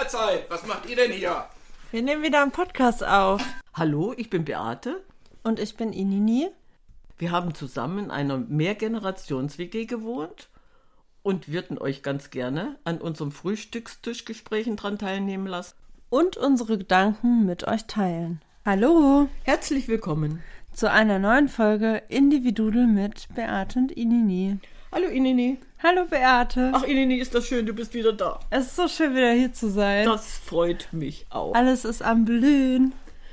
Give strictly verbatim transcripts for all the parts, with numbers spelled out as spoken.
Mahlzeit! Was macht ihr denn hier? Wir nehmen wieder einen Podcast auf. Hallo, ich bin Beate. Und ich bin Inini. Wir haben zusammen in einer Mehrgenerations-W G gewohnt und würden euch ganz gerne an unserem Frühstückstischgesprächen dran teilnehmen lassen. Und unsere Gedanken mit euch teilen. Hallo! Herzlich willkommen zu einer neuen Folge Individudel mit Beate und Inini. Hallo Inini. Hallo Beate. Ach Inini, ist das schön, du bist wieder da. Es ist so schön, wieder hier zu sein. Das freut mich auch. Alles ist am Blühen.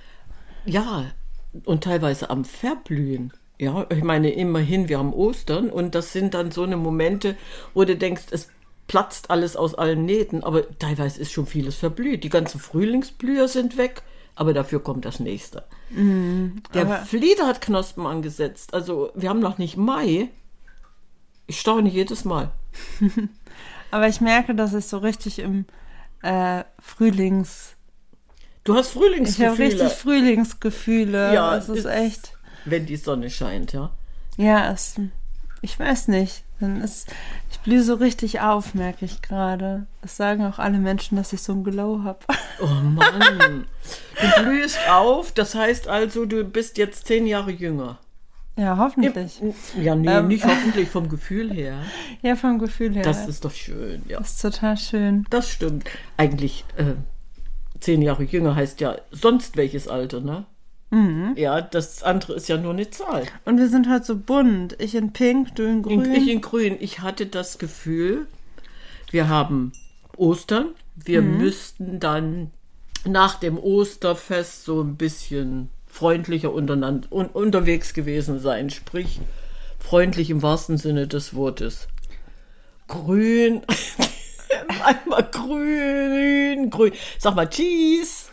Ja, und teilweise am Verblühen. Ja, ich meine, immerhin, wir haben Ostern und das sind dann so eine Momente, wo du denkst, es platzt alles aus allen Nähten, aber teilweise ist schon vieles verblüht. Die ganzen Frühlingsblüher sind weg, aber dafür kommt das nächste. Mm, Der Flieder hat Knospen angesetzt, also wir haben noch nicht Mai. Ich staune jedes Mal. Aber ich merke, dass ich so richtig im äh, Frühlings... Du hast Frühlingsgefühle. Ich habe richtig Frühlingsgefühle. Ja, es ist, ist echt... Wenn die Sonne scheint, ja. Ja, es, ich weiß nicht. Dann ist, ich blühe so richtig auf, merke ich gerade. Das sagen auch alle Menschen, dass ich so ein Glow habe. Oh Mann. Du blühst auf, das heißt also, du bist jetzt zehn Jahre jünger. Ja, hoffentlich. Ja, nee, ähm. nicht hoffentlich, vom Gefühl her. Ja, vom Gefühl her. Das ist doch schön, ja. Das ist total schön. Das stimmt. Eigentlich, äh, zehn Jahre jünger heißt ja sonst welches Alter, ne? Mhm. Ja, das andere ist ja nur eine Zahl. Und wir sind halt so bunt. Ich in pink, du in grün. Ich in grün. Ich hatte das Gefühl, wir haben Ostern. Wir mhm. müssten dann nach dem Osterfest so ein bisschen freundlicher untereinander, un, unterwegs gewesen sein. Sprich, freundlich im wahrsten Sinne des Wortes. Grün. Einmal grün, grün. Sag mal Cheese.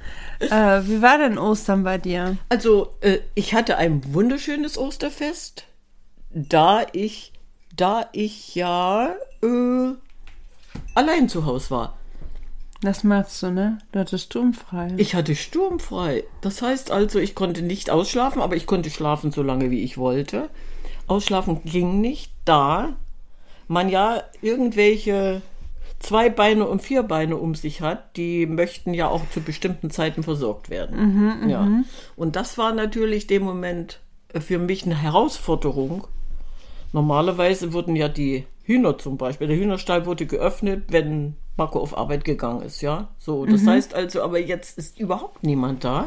Äh, wie war denn Ostern bei dir? Also, äh, ich hatte ein wunderschönes Osterfest, da ich, da ich ja äh, allein zu Hause war. Das magst du, ne? Du hattest sturmfrei. Ich hatte sturmfrei. Das heißt also, ich konnte nicht ausschlafen, aber ich konnte schlafen, so lange wie ich wollte. Ausschlafen ging nicht, da man ja irgendwelche zwei Beine und vier Beine um sich hat, die möchten ja auch zu bestimmten Zeiten versorgt werden. Mhm, ja. Und das war natürlich dem Moment für mich eine Herausforderung. Normalerweise wurden ja die Hühner zum Beispiel, der Hühnerstall wurde geöffnet, wenn Marco auf Arbeit gegangen ist, ja. So, das mhm. heißt also, aber jetzt ist überhaupt niemand da.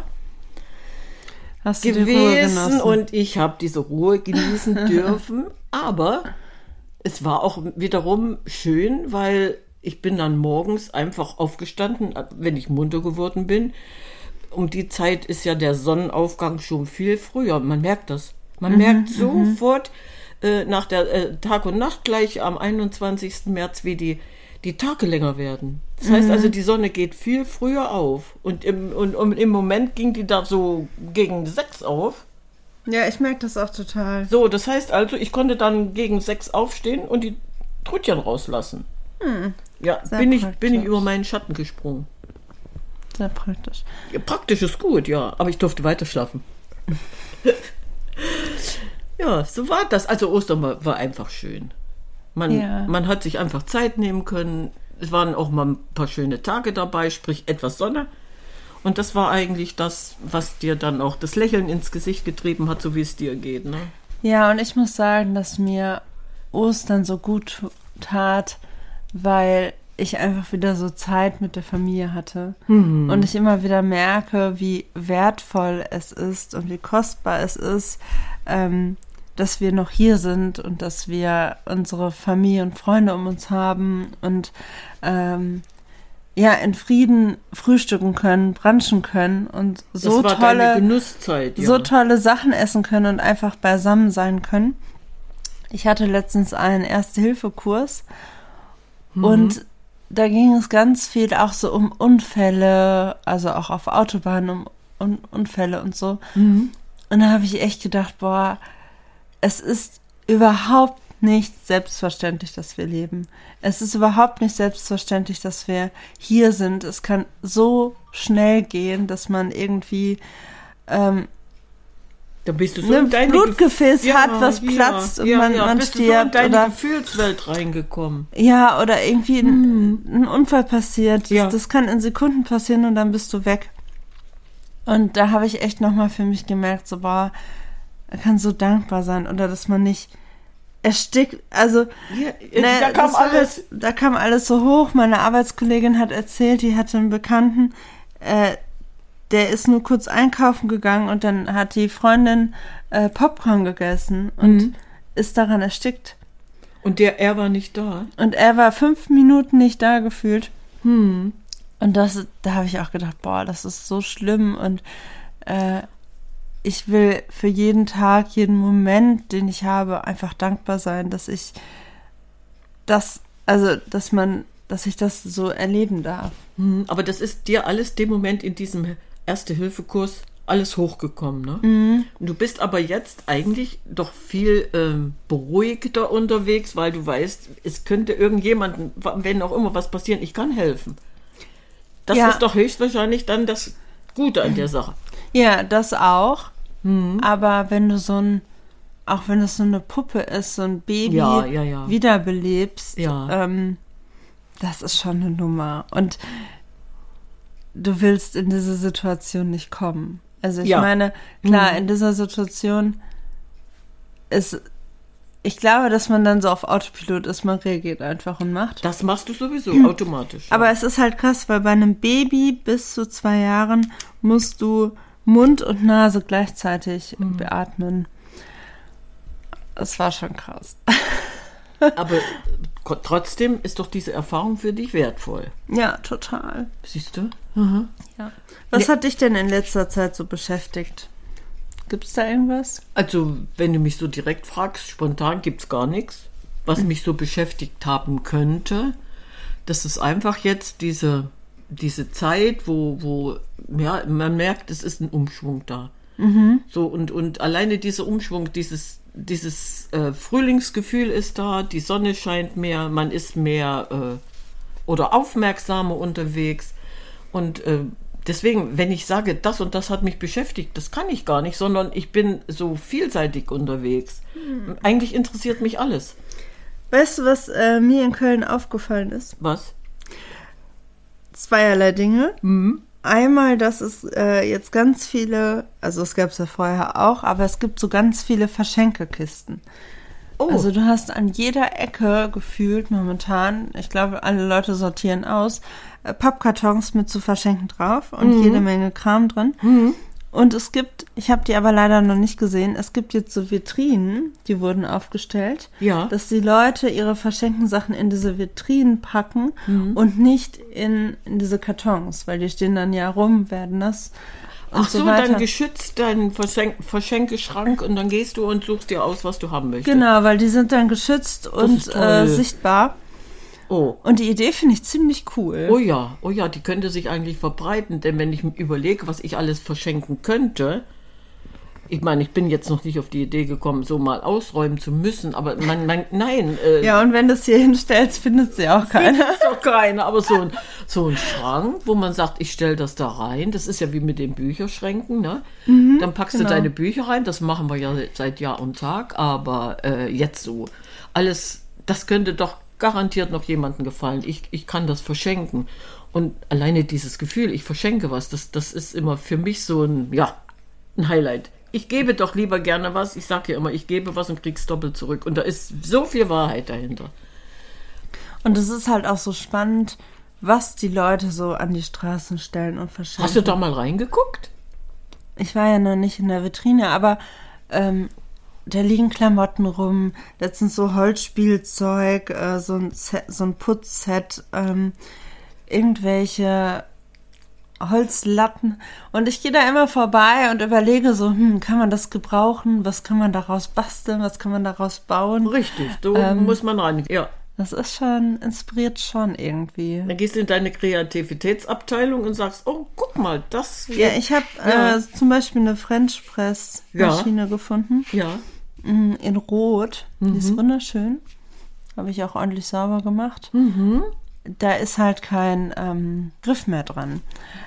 Hast du gewesen die Ruhe genossen? Und ich habe diese Ruhe genießen dürfen, aber es war auch wiederum schön, weil ich bin dann morgens einfach aufgestanden, wenn ich munter geworden bin. Um die Zeit ist ja der Sonnenaufgang schon viel früher. Man merkt das. Man mhm, merkt sofort äh, nach der äh, Tag und Nacht gleich am einundzwanzigsten März, wie die, die Tage länger werden. Das heißt also, die Sonne geht viel früher auf. Und im, und, und im Moment ging die da so gegen sechs auf. Ja, ich merke das auch total. So, das heißt also, ich konnte dann gegen sechs aufstehen und die Trötchen rauslassen. Hm. Ja, bin ich, bin ich über meinen Schatten gesprungen. Sehr praktisch. Ja, praktisch ist gut, ja. Aber ich durfte weiter schlafen. Ja, so war das. Also Ostern war, war einfach schön. Man, ja. man hat sich einfach Zeit nehmen können. Es waren auch mal ein paar schöne Tage dabei, sprich etwas Sonne. Und das war eigentlich das, was dir dann auch das Lächeln ins Gesicht getrieben hat, so wie es dir geht, ne? Ja, und ich muss sagen, dass mir Ostern so gut tat, weil ich einfach wieder so Zeit mit der Familie hatte. Mhm. Und ich immer wieder merke, wie wertvoll es ist und wie kostbar es ist, ähm, dass wir noch hier sind und dass wir unsere Familie und Freunde um uns haben und ähm, ja, in Frieden frühstücken können, brunchen können und so das war tolle deine Genusszeit, ja. so tolle Sachen essen können und einfach beisammen sein können. Ich hatte letztens einen Erste-Hilfe-Kurs mhm. und da ging es ganz viel auch so um Unfälle, also auch auf Autobahnen um, um Unfälle und so. Mhm. Und da habe ich echt gedacht, boah, es ist überhaupt nicht selbstverständlich, dass wir leben. Es ist überhaupt nicht selbstverständlich, dass wir hier sind. Es kann so schnell gehen, dass man irgendwie ähm, Da bist du so ein in deine Blutgefäß Gef- hat, was platzt und man, man bist stirbt. du so in deine oder, Gefühlswelt reingekommen. ja, oder irgendwie ein, ein Unfall passiert. Das, Ja. das kann in Sekunden passieren und dann bist du weg. Und da habe ich echt nochmal für mich gemerkt, so, boah, man kann so dankbar sein. Oder dass man nicht erstickt, also Ja, ne, da kam das war alles. halt, da kam alles so hoch. Meine Arbeitskollegin hat erzählt, die hatte einen Bekannten, äh, der ist nur kurz einkaufen gegangen und dann hat die Freundin äh, Popcorn gegessen und Mhm. ist daran erstickt. Und der, er war nicht da. Und er war fünf Minuten nicht da gefühlt. Hm. Und das, da habe ich auch gedacht, boah, das ist so schlimm und äh, ich will für jeden Tag, jeden Moment, den ich habe, einfach dankbar sein, dass ich das, also, dass man, dass ich das so erleben darf. Hm. Aber das ist dir alles dem Moment in diesem Erste-Hilfe-Kurs alles hochgekommen, ne? Mhm. Du bist aber jetzt eigentlich doch viel ähm, beruhigter unterwegs, weil du weißt, es könnte irgendjemandem, wenn auch immer was passieren, ich kann helfen. Das Ja. ist doch höchstwahrscheinlich dann das Gute an der Sache. Ja, das auch. Aber wenn du so ein, auch wenn es so eine Puppe ist, so ein Baby Ja, ja, ja. wiederbelebst, Ja. ähm, das ist schon eine Nummer. Und du willst in diese Situation nicht kommen. Also ich Ja. meine, klar, Mhm. in dieser Situation ist, ich glaube, dass man dann so auf Autopilot ist, man reagiert einfach und macht. Das machst du sowieso automatisch. Aber es ist halt krass, weil bei einem Baby bis zu zwei Jahren musst du Mund und Nase gleichzeitig Mhm. beatmen. Das war schon krass. Aber ko- trotzdem ist doch diese Erfahrung für dich wertvoll. Ja, total. Siehst du? Ja. Was Nee. hat dich denn in letzter Zeit so beschäftigt? Gibt es da irgendwas? Also, wenn du mich so direkt fragst, spontan gibt's gar nichts, was mich so beschäftigt haben könnte. Das ist einfach jetzt diese, diese Zeit, wo, wo ja, man merkt, es ist ein Umschwung da. So, und, und alleine dieser Umschwung, dieses, dieses äh, Frühlingsgefühl ist da, die Sonne scheint mehr, man ist mehr äh, oder aufmerksamer unterwegs. Und äh, deswegen, wenn ich sage, das und das hat mich beschäftigt, das kann ich gar nicht, sondern ich bin so vielseitig unterwegs. Eigentlich interessiert mich alles. Weißt du, was äh, mir in Köln aufgefallen ist? Was? Zweierlei Dinge. Einmal, dass es äh, jetzt ganz viele, also es gab es ja vorher auch, aber es gibt so ganz viele Verschenkekisten. Oh, Also du hast an jeder Ecke gefühlt momentan, ich glaube, alle Leute sortieren aus, äh, Pappkartons mit zu verschenken drauf und jede Menge Kram drin. Und es gibt, ich habe die aber leider noch nicht gesehen, es gibt jetzt so Vitrinen, die wurden aufgestellt, Ja. dass die Leute ihre verschenkten Sachen in diese Vitrinen packen und nicht in, in diese Kartons, weil die stehen dann ja rum, werden das und ach so, so weiter. dann geschützt deinen Verschenk Verschenkeschrank und dann gehst du und suchst dir aus, was du haben möchtest. Genau, weil die sind dann geschützt und ist toll. äh, sichtbar. Oh. Und die Idee finde ich ziemlich cool. Oh ja, oh ja, die könnte sich eigentlich verbreiten, denn wenn ich mir überlege, was ich alles verschenken könnte, ich meine, ich bin jetzt noch nicht auf die Idee gekommen, so mal ausräumen zu müssen, aber man, man nein, äh, Ja, und wenn du es hier hinstellst, findet sie auch keiner. ist doch keiner, aber so ein, so ein Schrank, wo man sagt, ich stelle das da rein, das ist ja wie mit den Bücherschränken, ne? Dann packst genau. du deine Bücher rein, das machen wir ja seit Jahr und Tag, aber äh, jetzt so, alles, das könnte doch garantiert noch jemandem gefallen. Ich, ich kann das verschenken. Und alleine dieses Gefühl, ich verschenke was, das, das ist immer für mich so ein, ja, ein Highlight. Ich gebe doch lieber gerne was. Ich sage ja immer, ich gebe was und krieg's doppelt zurück. Und da ist so viel Wahrheit dahinter. Und es ist halt auch so spannend, was die Leute so an die Straßen stellen und verschenken. Hast du da mal reingeguckt? Ich war ja noch nicht in der Vitrine, aber ähm, da liegen Klamotten rum, letztens so Holzspielzeug, äh, so ein Set, so ein Putzset, ähm, irgendwelche Holzlatten. Und ich gehe da immer vorbei und überlege so, hm, kann man das gebrauchen? Was kann man daraus basteln? Was kann man daraus bauen? Richtig, so Ähm, muss man rein. Ja. Das ist schon, inspiriert schon irgendwie. Dann gehst du in deine Kreativitätsabteilung und sagst, oh, guck mal, das... Ja, ich habe Ja. äh, zum Beispiel eine French Press Maschine gefunden. Ja. Mm, in Rot. Die ist wunderschön. Habe ich auch ordentlich sauber gemacht. Da ist halt kein ähm, Griff mehr dran.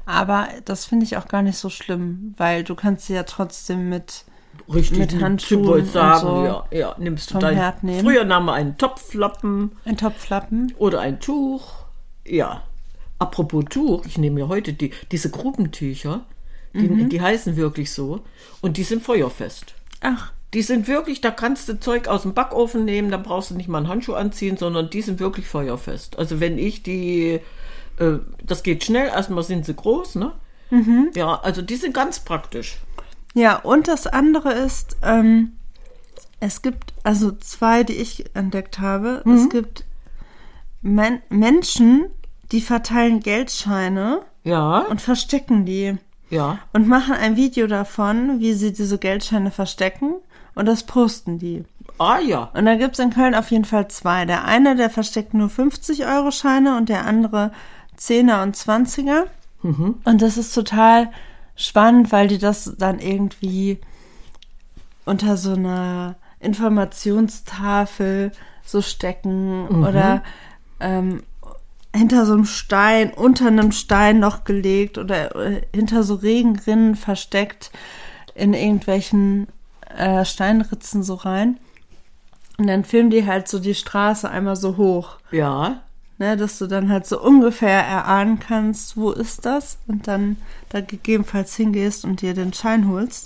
Aber das finde ich auch gar nicht so schlimm, weil du kannst sie ja trotzdem mit, Richtig, mit Handschuhen wollte sagen, so ja, ja, nimmst du vom dein, Herd nehmen. Früher nahm man einen Topflappen. Ein Topflappen. Oder ein Tuch. Ja. Apropos Tuch, ich nehme ja heute die, diese Grubentücher, die, mhm. die heißen wirklich so, und die sind feuerfest. Ach. Die sind wirklich, da kannst du Zeug aus dem Backofen nehmen, da brauchst du nicht mal einen Handschuh anziehen, sondern die sind wirklich feuerfest. Also wenn ich die, äh, das geht schnell, erstmal sind sie groß, ne? Mhm. Ja, also die sind ganz praktisch. Ja, und das andere ist, ähm, es gibt also zwei, die ich entdeckt habe. Mhm. Es gibt Men- Menschen, die verteilen Geldscheine ja. und verstecken die. Ja. Und machen ein Video davon, wie sie diese Geldscheine verstecken, und das posten die. Ah ja. Und da gibt es in Köln auf jeden Fall zwei. Der eine, der versteckt nur fünfzig-Euro-Scheine und der andere Zehner und Zwanziger. Mhm. Und das ist total spannend, weil die das dann irgendwie unter so einer Informationstafel so stecken mhm. oder ähm, hinter so einem Stein, unter einem Stein noch gelegt oder äh, hinter so Regenrinnen versteckt in irgendwelchen äh, Steinritzen so rein. Und dann filmen die halt so die Straße einmal so hoch. Ja. Ne, dass du dann halt so ungefähr erahnen kannst, wo ist das? Und dann da gegebenenfalls hingehst und dir den Schein holst.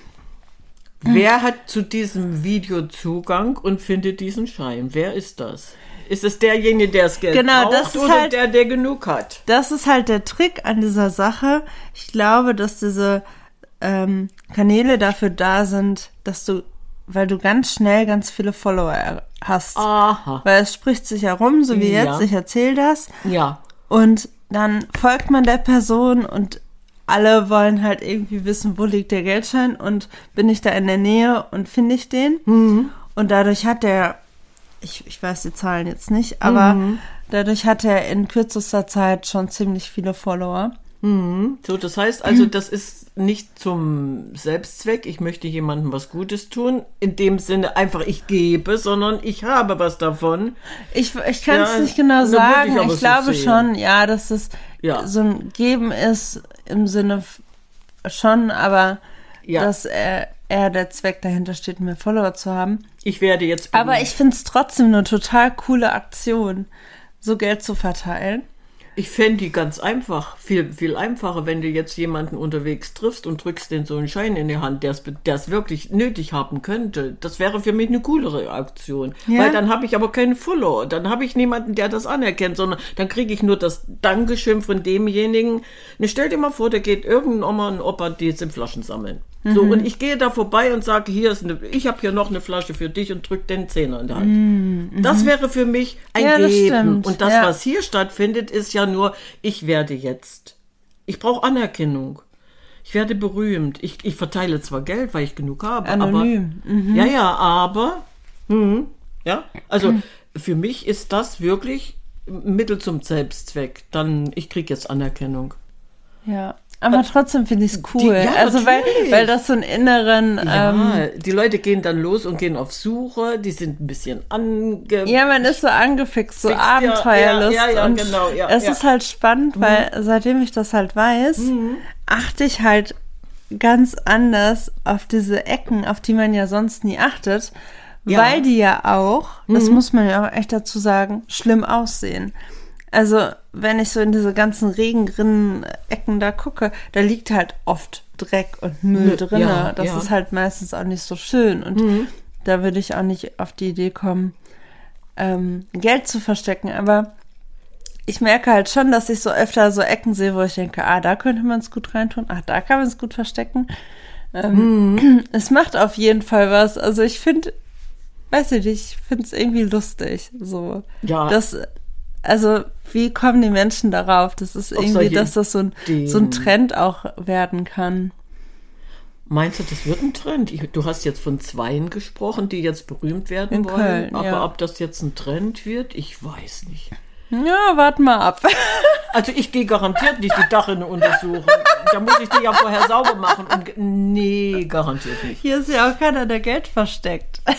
Wer hat zu diesem Video Zugang und findet diesen Schein? Wer ist das? Ist es derjenige, der das Geld genau, braucht, das ist oder halt, der, der genug hat? Das ist halt der Trick an dieser Sache. Ich glaube, dass diese ähm, Kanäle dafür da sind, dass du, weil du ganz schnell ganz viele Follower hast. Aha. Weil es spricht sich herum, so wie jetzt, ja. ich erzähle das. Ja. Und dann folgt man der Person und alle wollen halt irgendwie wissen, wo liegt der Geldschein und bin ich da in der Nähe und finde ich den. Mhm. Und dadurch hat der, ich, ich weiß die Zahlen jetzt nicht, aber mhm. dadurch hat er in kürzester Zeit schon ziemlich viele Follower. Mhm. So, das heißt also, das ist nicht zum Selbstzweck, ich möchte jemandem was Gutes tun, in dem Sinne einfach ich gebe, sondern ich habe was davon. Ich, ich kann es ja, nicht genau sagen, ich, ich glaube so schon, ja, dass es ja. so ein Geben ist im Sinne schon, aber ja. dass er, er der Zweck dahinter steht, mehr Follower zu haben. Ich werde jetzt... Aber ich finde es trotzdem eine total coole Aktion, so Geld zu verteilen. Ich fände die ganz einfach, viel, viel einfacher, wenn du jetzt jemanden unterwegs triffst und drückst den so einen Schein in die Hand, der es wirklich nötig haben könnte. Das wäre für mich eine coolere Aktion. Ja. Weil dann habe ich aber keinen Follower. Dann habe ich niemanden, der das anerkennt, sondern dann kriege ich nur das Dankeschön von demjenigen. Ne, stell dir mal vor, da geht irgendein Oma und Opa, die jetzt in Flaschen sammeln. Mhm. So, und ich gehe da vorbei und sage, hier ist eine, ich habe hier noch eine Flasche für dich und drück den Zehner in die Hand. Mhm. Das wäre für mich ein ja, das Geben. Stimmt. Und das, ja. was hier stattfindet, ist ja nur, ich werde jetzt. Ich brauche Anerkennung. Ich werde berühmt. Ich, ich verteile zwar Geld, weil ich genug habe. Anonym. Aber, mhm. Ja, ja, aber, mh, ja, also mhm. für mich ist das wirklich Mittel zum Selbstzweck. Dann, ich kriege jetzt Anerkennung. Ja. Aber trotzdem finde ich es cool. Die, ja, also weil, weil das so einen inneren... Ja, ähm, die Leute gehen dann los und gehen auf Suche. Die sind ein bisschen ange... Ja, man ist so angefixt, so Fix, Abenteuerlust. Ja, ja, ja, und genau. Ja, es ja. ist halt spannend, mhm. weil seitdem ich das halt weiß, mhm. achte ich halt ganz anders auf diese Ecken, auf die man ja sonst nie achtet, ja. weil die ja auch, mhm. das muss man ja auch echt dazu sagen, schlimm aussehen. Also, wenn ich so in diese ganzen Regenrinnen-Ecken da gucke, da liegt halt oft Dreck und Müll drin. Ja, das ja. ist halt meistens auch nicht so schön. Und mhm. da würde ich auch nicht auf die Idee kommen, ähm, Geld zu verstecken. Aber ich merke halt schon, dass ich so öfter so Ecken sehe, wo ich denke, ah, da könnte man es gut reintun, ah, da kann man es gut verstecken. Ähm, mhm. Es macht auf jeden Fall was. Also ich finde, weiß ich nicht, ich finde es irgendwie lustig. So. Ja. Das, also, wie kommen die Menschen darauf? Das ist Auf irgendwie, dass das so ein, so ein Trend auch werden kann. Meinst du, das wird ein Trend? Ich, du hast jetzt von Zweien gesprochen, die jetzt berühmt werden In wollen. Köln, aber ja. ob das jetzt ein Trend wird, ich weiß nicht. Ja, warten mal ab. Also ich gehe garantiert nicht die Dachrinne untersuchen. Da muss ich die ja vorher sauber machen. Und, nee, garantiert nicht. Hier ist ja auch keiner, der Geld versteckt.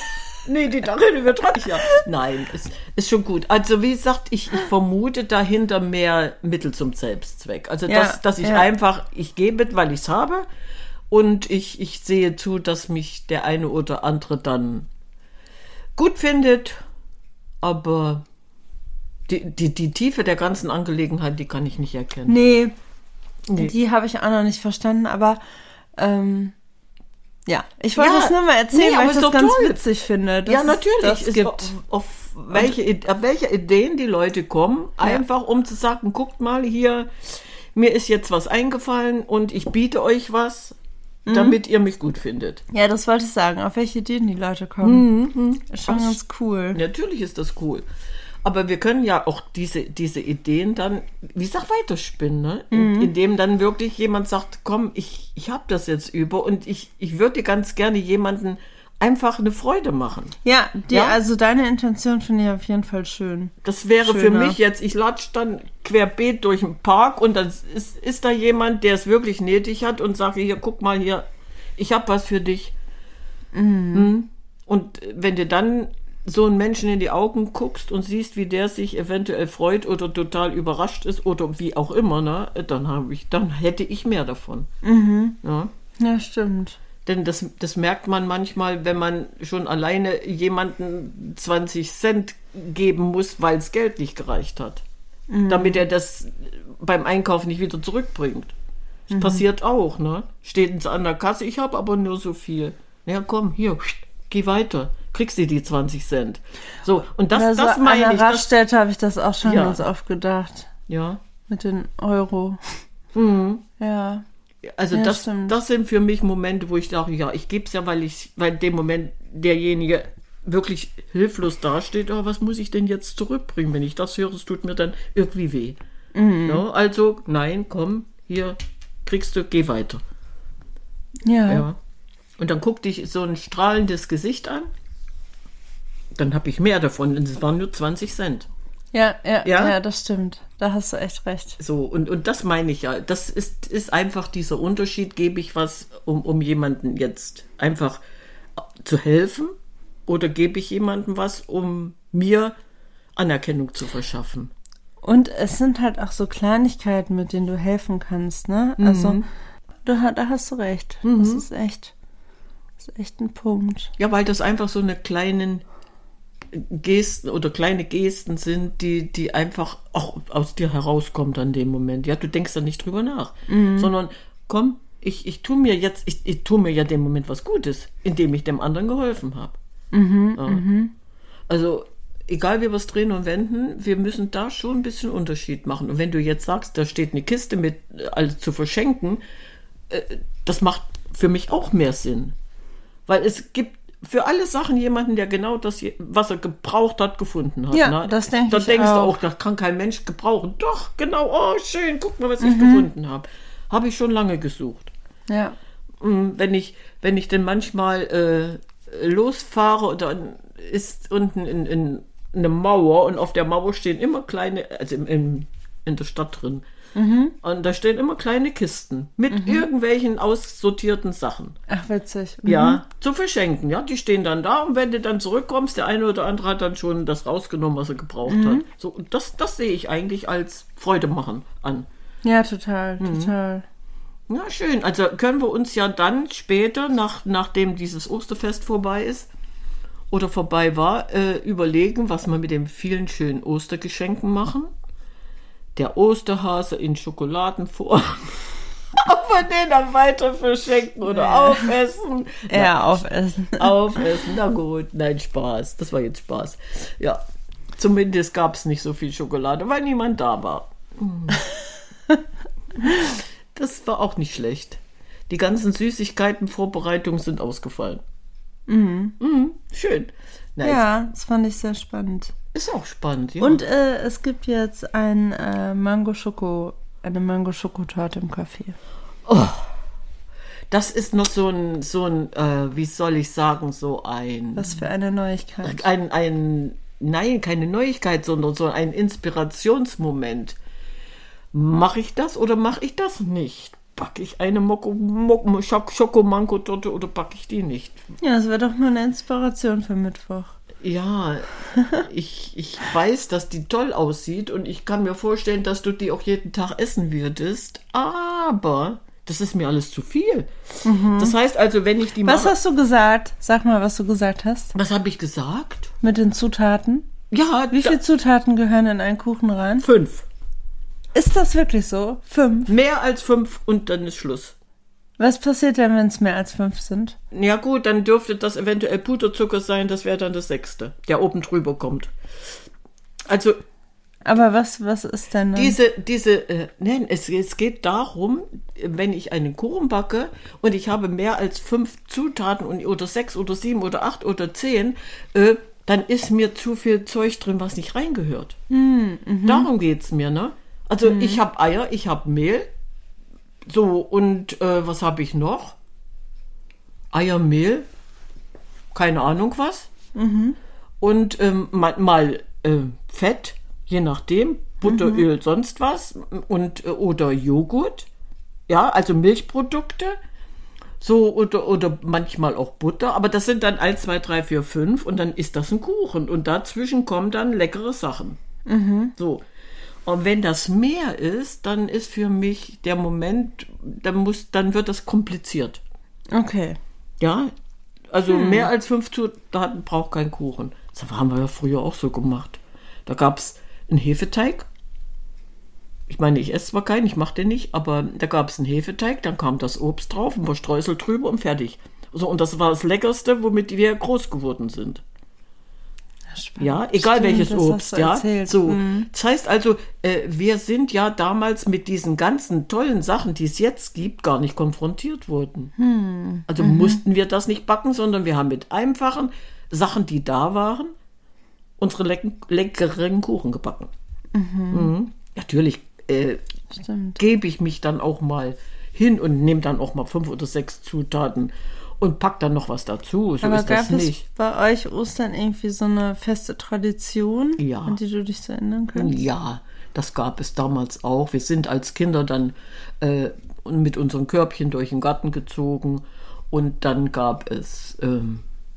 Nee, die darin wird reich, ja. Nein, ist, ist schon gut. Also wie gesagt, ich, ich vermute dahinter mehr Mittel zum Selbstzweck. Also Ja, dass, dass ich ja. einfach, ich gebe, weil ich es habe und ich, ich sehe zu, dass mich der eine oder andere dann gut findet, aber die, die, die Tiefe der ganzen Angelegenheit, die kann ich nicht erkennen. Nee, Nee. die habe ich auch noch nicht verstanden, aber ähm, ja, ich wollte Ja, das nur mal erzählen, nee, weil aber ich ist das doch ganz toll. witzig finde. Dass Ja, natürlich. Das Es gibt. Auf, auf, welche, Id- auf welche Ideen die Leute kommen, einfach um zu sagen, guckt mal hier, mir ist jetzt was eingefallen und ich biete euch was, Mhm. damit ihr mich gut findet. Ja, das wollte ich sagen, auf welche Ideen die Leute kommen. Ist schon Ach, ganz cool. Natürlich ist das cool. Aber wir können ja auch diese, diese Ideen dann, wie gesagt, weiterspinnen, ne? In, indem dann wirklich jemand sagt, komm, ich, ich habe das jetzt über und ich, ich würde ganz gerne jemanden einfach eine Freude machen. Ja, die, Ja? also deine Intention finde ich auf jeden Fall schön. Das wäre für Schöner. mich jetzt, ich latsch dann querbeet durch den Park und dann ist, ist da jemand, der es wirklich nötig hat und sage, hier, guck mal hier, ich habe was für dich. Mhm. Und wenn du dann so einen Menschen in die Augen guckst und siehst, wie der sich eventuell freut oder total überrascht ist oder wie auch immer, ne, dann habe ich, dann hätte ich mehr davon. Ja. Ja, stimmt. Denn das, das merkt man manchmal, wenn man schon alleine jemanden zwanzig Cent geben muss, weil das Geld nicht gereicht hat. Damit er das beim Einkauf nicht wieder zurückbringt. Das passiert auch, ne? Steht an der Kasse, ich habe aber nur so viel. Ja, komm, hier, geh weiter. Kriegst du die zwanzig Cent. So, und das, Oder so das an meine der ich. Das, Raststätte habe ich das auch schon Ja. ganz oft gedacht. ja. Mit den Euro. Ja. Also Ja, das, stimmt. das sind für mich Momente, wo ich sage, ja, ich gebe es ja, weil ich, weil in dem Moment derjenige wirklich hilflos dasteht, oh, was muss ich denn jetzt zurückbringen? Wenn ich das höre, es tut mir dann irgendwie weh. Mhm. Ja, also, nein, komm, hier kriegst du, geh weiter. Ja. Ja. Und dann guck dich so ein strahlendes Gesicht an, dann habe ich mehr davon, und es waren nur zwanzig Cent. Ja, ja, Ja? ja, das stimmt. Da hast du echt recht. So, und, und das meine ich ja. Das ist, ist einfach dieser Unterschied, gebe ich was, um, um jemanden jetzt einfach zu helfen, oder gebe ich jemandem was, um mir Anerkennung zu verschaffen. Und es sind halt auch so Kleinigkeiten, mit denen du helfen kannst, ne? Also, du, ha- da hast du recht. Das ist echt, das ist echt ein Punkt. Ja, weil das einfach so eine kleinen Gesten oder kleine Gesten sind, die, die einfach auch aus dir herauskommt an dem Moment. Ja, du denkst da nicht drüber nach, sondern komm, ich, ich tue mir jetzt, ich, ich tue mir ja dem Moment was Gutes, indem ich dem anderen geholfen habe. Ja. Also, egal wie wir es drehen und wenden, wir müssen da schon ein bisschen Unterschied machen. Und wenn du jetzt sagst, da steht eine Kiste mit äh, alles zu verschenken, äh, das macht für mich auch mehr Sinn. Weil es gibt für alle Sachen jemanden, der genau das, je- was er gebraucht hat, gefunden hat. Ja, ne? das denke Da ich denkst du auch. auch, das kann kein Mensch gebrauchen. Doch, genau, oh schön, guck mal, was ich gefunden habe. Habe ich schon lange gesucht. Ja. Mm, Wenn ich, wenn ich denn manchmal äh, losfahre und dann ist unten in, in eine Mauer und auf der Mauer stehen immer kleine, also im, im, in der Stadt drin, und da stehen immer kleine Kisten mit irgendwelchen aussortierten Sachen. Ach, witzig. Ja, zu verschenken. Ja, die stehen dann da und wenn du dann zurückkommst, der eine oder andere hat dann schon das rausgenommen, was er gebraucht hat. So, und das, das sehe ich eigentlich als Freude machen an. Ja, total, total. Ja, schön. Also können wir uns ja dann später, nach, nachdem dieses Osterfest vorbei ist oder vorbei war, äh, überlegen, was wir mit den vielen schönen Ostergeschenken machen. Der Osterhase in Schokoladenform. Ob wir den dann weiter verschenken oder Ja. aufessen. Ja, aufessen. Aufessen, na gut. Nein, Spaß. Das war jetzt Spaß. Ja, zumindest gab es nicht so viel Schokolade, weil niemand da war. Das war auch nicht schlecht. Die ganzen Süßigkeiten-Vorbereitungen sind ausgefallen. Mhm. Mhm, schön. Na, Ja, das fand ich sehr spannend. ist, ist auch spannend. Ja. Und äh, es gibt jetzt ein äh, Mango-Schoko, eine Mango-Schokotorte im Café. das ist noch so ein, so ein äh, wie soll ich sagen, so ein, Was für eine Neuigkeit. ein, ein, nein, keine Neuigkeit, sondern so ein Inspirationsmoment. Mache ich das oder mache ich das nicht? backe ich eine Moko, Moko, Schokomanko-Torte oder backe ich die nicht? Ja, das wäre doch mal eine Inspiration für Mittwoch. Ja, ich, ich weiß, dass die toll aussieht und ich kann mir vorstellen, dass du die auch jeden Tag essen würdest, aber das ist mir alles zu viel. Mhm. Das heißt also, wenn ich die Was mache, hast du gesagt? Sag mal, was du gesagt hast. Was habe ich gesagt? Mit den Zutaten? Ja. Wie viele Zutaten gehören in einen Kuchen rein? Fünf. Ist das wirklich so? Fünf? Mehr als fünf und dann ist Schluss. Was passiert denn, wenn es mehr als fünf sind? Ja gut, dann dürfte das eventuell Puderzucker sein, das wäre dann das sechste, der oben drüber kommt. Also Aber was, was ist denn? Dann? Diese, diese, äh, nein, es, es geht darum, wenn ich einen Kuchen backe und ich habe mehr als fünf Zutaten und, oder sechs oder sieben oder acht oder zehn, äh, dann ist mir zu viel Zeug drin, was nicht reingehört. Hm, mhm. Darum geht's mir, ne? Also mhm. ich habe Eier, ich habe Mehl, so und äh, was habe ich noch? Eier, Mehl, keine Ahnung was. Mhm. Und ähm, mal, mal äh, Fett, je nachdem, Butter, mhm. Öl, sonst was und oder Joghurt, ja, also Milchprodukte, so oder oder manchmal auch Butter, aber das sind dann eins, zwei, drei, vier, fünf und dann ist das ein Kuchen und dazwischen kommen dann leckere Sachen. Mhm. So. Und wenn das mehr ist, dann ist für mich der Moment, dann muss, dann wird das kompliziert. Okay. Ja, also hm. mehr als fünf Zutaten braucht kein Kuchen. Das haben wir ja früher auch so gemacht. Da gab es einen Hefeteig. Ich meine, ich esse zwar keinen, ich mache den nicht, aber da gab es einen Hefeteig, dann kam das Obst drauf, ein paar Streusel drüber und fertig. So, und das war das Leckerste, womit wir groß geworden sind. Spannend. Ja, egal Stimmt, welches Obst, ja. Erzählt. So, mhm. das heißt also, äh, wir sind ja damals mit diesen ganzen tollen Sachen, die es jetzt gibt, gar nicht konfrontiert worden. Hm. Also mhm. mussten wir das nicht backen, sondern wir haben mit einfachen Sachen, die da waren, unsere leck- leckeren Kuchen gebacken. Mhm. Mhm. Natürlich äh, gebe ich mich dann auch mal hin und nehme dann auch mal fünf oder sechs Zutaten und pack dann noch was dazu. So Aber ist gab das nicht. es bei euch Ostern irgendwie so eine feste Tradition, ja. an die du dich so erinnern kannst? Ja, das gab es damals auch. Wir sind als Kinder dann äh, mit unseren Körbchen durch den Garten gezogen und dann gab es ähm,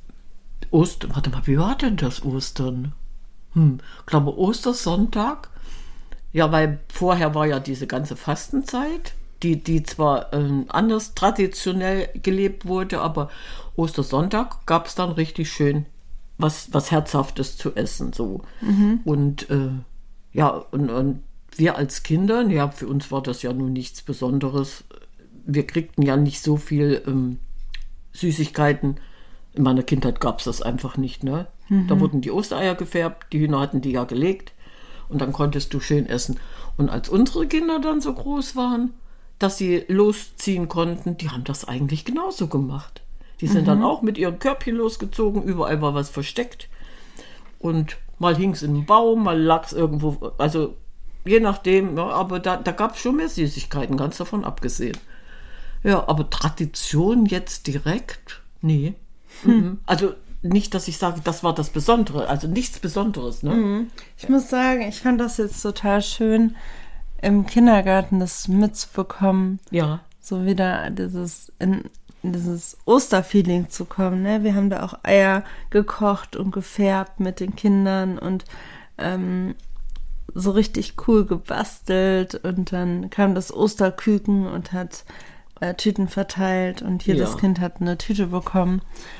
Ostern. Warte mal, wie war denn das Ostern? Hm, ich glaube Ostersonntag. Ja, weil vorher war ja diese ganze Fastenzeit, die, die zwar äh, anders traditionell gelebt wurde, aber Ostersonntag gab es dann richtig schön was, was Herzhaftes zu essen. So. Mhm. Und äh, ja, und, und wir als Kinder, ja, für uns war das ja nun nichts Besonderes. Wir kriegten ja nicht so viel ähm, Süßigkeiten. In meiner Kindheit gab es das einfach nicht, ne? Mhm. Da wurden die Ostereier gefärbt, die Hühner hatten die ja gelegt und dann konntest du schön essen. Und als unsere Kinder dann so groß waren, dass sie losziehen konnten, die haben das eigentlich genauso gemacht. Die sind mhm. dann auch mit ihren Körbchen losgezogen, überall war was versteckt und mal hing es in einem Baum, mal lag es irgendwo, also je nachdem, ja, aber da, da gab es schon mehr Süßigkeiten, ganz davon abgesehen. Ja, aber Tradition jetzt direkt, nee. Hm. Mhm. Also nicht, dass ich sage, das war das Besondere, also nichts Besonderes. Ne? Mhm. Ich muss sagen, ich fand das jetzt total schön, im Kindergarten das mitzubekommen. Ja. So wieder dieses, in, in dieses Osterfeeling zu kommen. Ne? Wir haben da auch Eier gekocht und gefärbt mit den Kindern und ähm, so richtig cool gebastelt. Und dann kam das Osterküken und hat äh, Tüten verteilt und jedes ja. Kind hat eine Tüte bekommen.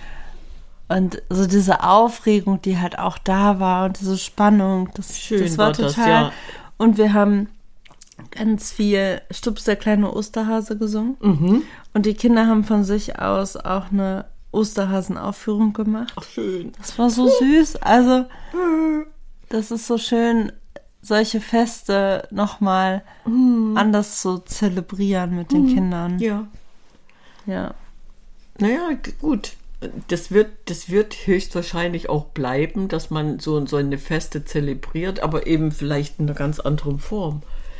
Und so diese Aufregung, die halt auch da war und diese Spannung, das, Schön das war, war total. Das, ja. Und wir haben ganz viel Stups der kleine Osterhase gesungen. Mhm. Und die Kinder haben von sich aus auch eine Osterhasenaufführung gemacht. Ach, schön. Das war so süß. Also, das ist so schön, solche Feste nochmal mhm. anders zu zelebrieren mit den mhm. Kindern. Ja. Ja. Naja, gut. Das wird, das wird höchstwahrscheinlich auch bleiben, dass man so, so eine Feste zelebriert, aber eben vielleicht in einer ganz anderen Form.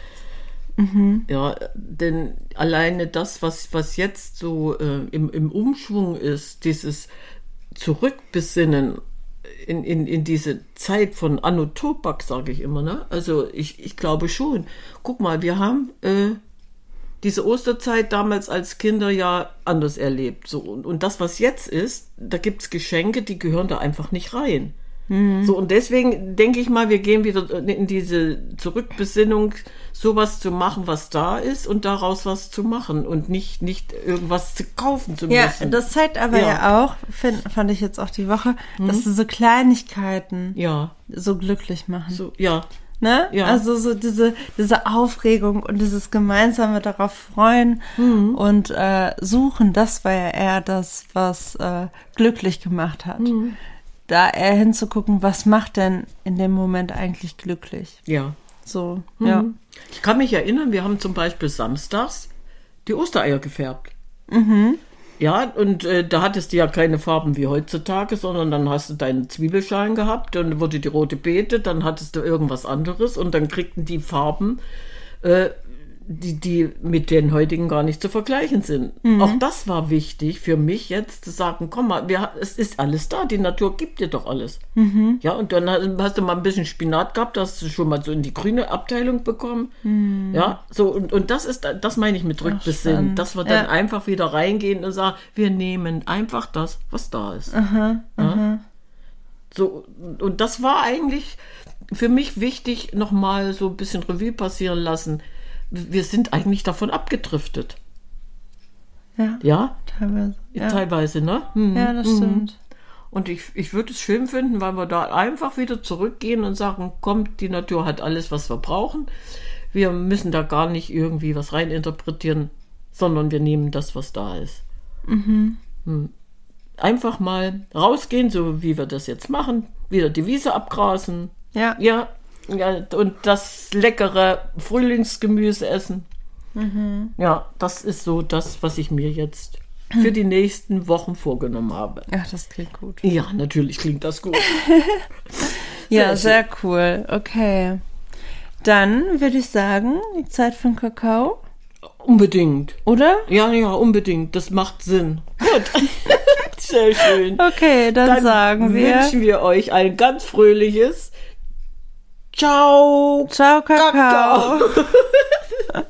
Mhm. Ja, denn alleine das, was, was jetzt so äh, im, im Umschwung ist, dieses Zurückbesinnen in, in, in diese Zeit von Anno Tobak, sage ich immer, ne? Also ich, ich glaube schon. Guck mal, wir haben äh, diese Osterzeit damals als Kinder ja anders erlebt. So, und, und das, was jetzt ist, da gibt's Geschenke, die gehören da einfach nicht rein. Mhm. So, und deswegen denke ich mal, wir gehen wieder in diese Zurückbesinnung, sowas zu machen, was da ist und daraus was zu machen und nicht, nicht irgendwas zu kaufen zu Ja, müssen. das zeigt aber ja, Ja. auch, find, fand ich jetzt auch die Woche, dass diese Kleinigkeiten Ja, so glücklich machen. so, ja, Ne? Ja. Also so diese, diese Aufregung und dieses gemeinsame darauf freuen Mhm. und äh, suchen, das war ja eher das, was äh, glücklich gemacht hat. Mhm. Da eher hinzugucken, was macht denn in dem Moment eigentlich glücklich? ja. So, Mhm. ja. Ich kann mich erinnern, wir haben zum Beispiel samstags die Ostereier gefärbt. Mhm. Ja, und äh, da hattest du ja keine Farben wie heutzutage, sondern dann hast du deine Zwiebelschalen gehabt, dann wurde die rote Beete, dann hattest du irgendwas anderes und dann kriegten die Farben, äh, die, die mit den heutigen gar nicht zu vergleichen sind. Mhm. Auch das war wichtig für mich jetzt zu sagen, komm mal, wir, es ist alles da, die Natur gibt dir doch alles. Mhm. Ja, und dann hast du mal ein bisschen Spinat gehabt, hast du schon mal so in die grüne Abteilung bekommen. Mhm. Ja, so, und, und das ist, das meine ich mit Rückbesinnen, spannend. dass wir dann Ja. einfach wieder reingehen und sagen, wir nehmen einfach das, was da ist. Aha, aha. So, und das war eigentlich für mich wichtig, nochmal so ein bisschen Revue passieren lassen. Wir sind eigentlich davon abgedriftet. Ja, Ja, teilweise. Ja, teilweise, ne? Mhm. ja das Mhm. stimmt. Und ich, ich würde es schön finden, weil wir da einfach wieder zurückgehen und sagen, kommt, die Natur hat alles, was wir brauchen. Wir müssen da gar nicht irgendwie was reininterpretieren, sondern wir nehmen das, was da ist. Mhm. Hm. Einfach mal rausgehen, so wie wir das jetzt machen, wieder die Wiese abgrasen. Ja. Ja, ja, und das leckere Frühlingsgemüse essen. Mhm. Ja, das ist so das, was ich mir jetzt für die nächsten Wochen vorgenommen habe. Ach, das klingt gut. Ja, natürlich klingt das gut. Ja, Sehr sehr cool. Okay. Dann würde ich sagen, die Zeit für den Kakao, Unbedingt. oder? Ja, ja, unbedingt. Das macht Sinn. Gut. Sehr schön. Okay, dann, Dann sagen wir wünschen wir euch ein ganz fröhliches Ciao. Ciao, Kakao. Kakao.